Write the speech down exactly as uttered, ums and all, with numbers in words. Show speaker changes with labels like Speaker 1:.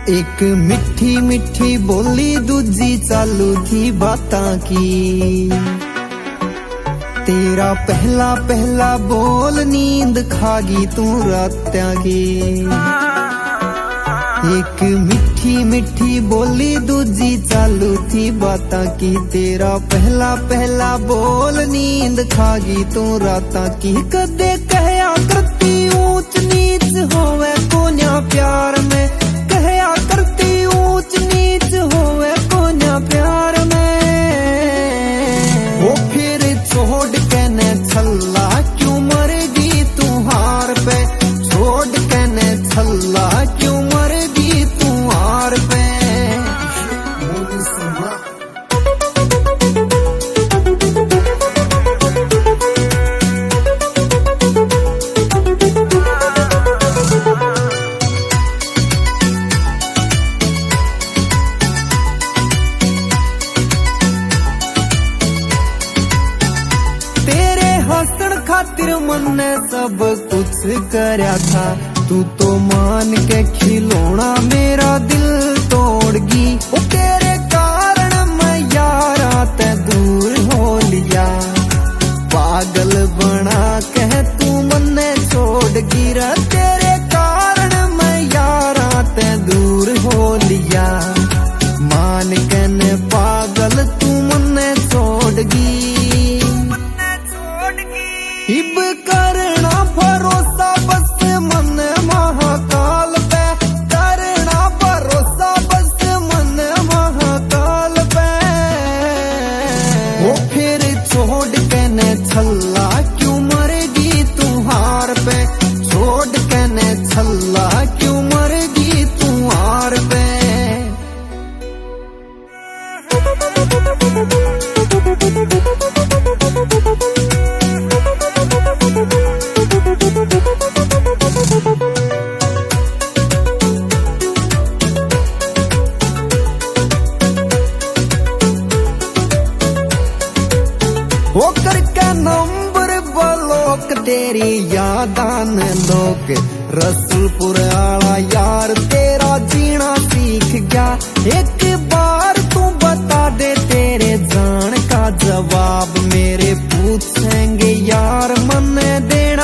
Speaker 1: एक मिठी मिठी बोली दूजी चालू थी बातां की। तेरा पहला पहला बोल नींद खागी तू रात्या की। एक मिठी मिठी बोली दूजी चालू थी बातां की। तेरा पहला पहला बोल नींद खागी तू रातां की। कदे कहया करती ऊंच नीच होवे कोन्या प्यार में। कहया करती ऊंच नीच होवे कोन्या प्यार में। वो फिर छोड़ के ने छल्ला क्यों मरेगी तू हार पे। छोड़ के ने छल्ला क्यों मरेगी तू हार पे। खातिर मन ने सब कुछ करया था। तू तो मान के खिलौना मेरा दिल तोड़गी। वो तेरे कारण मैं यारा ते दूर हो लिया। पागल बना कह तू मन ने छोड़गी रे। तेरे कारण मैं यारा ते दूर हो लिया। मान के ने पागल तू मन ने छोड़गी। इब करना भरोसा बस मन महाकाल पे। करना भरोसा बस मन महाकाल पे। वो फिर छोड़ के ने छल्ला क्यों मरेगी तू हार पे। छोड़ के ने छल्ला क्यों मरेगी तू हार पे। वो करके नंबर ब्लॉक तेरी यादान लोग। रसूलपुर आला यार तेरा जीना सीख गया। एक बार तू बता दे तेरे जान का जवाब। मेरे पूछेंगे यार मन देना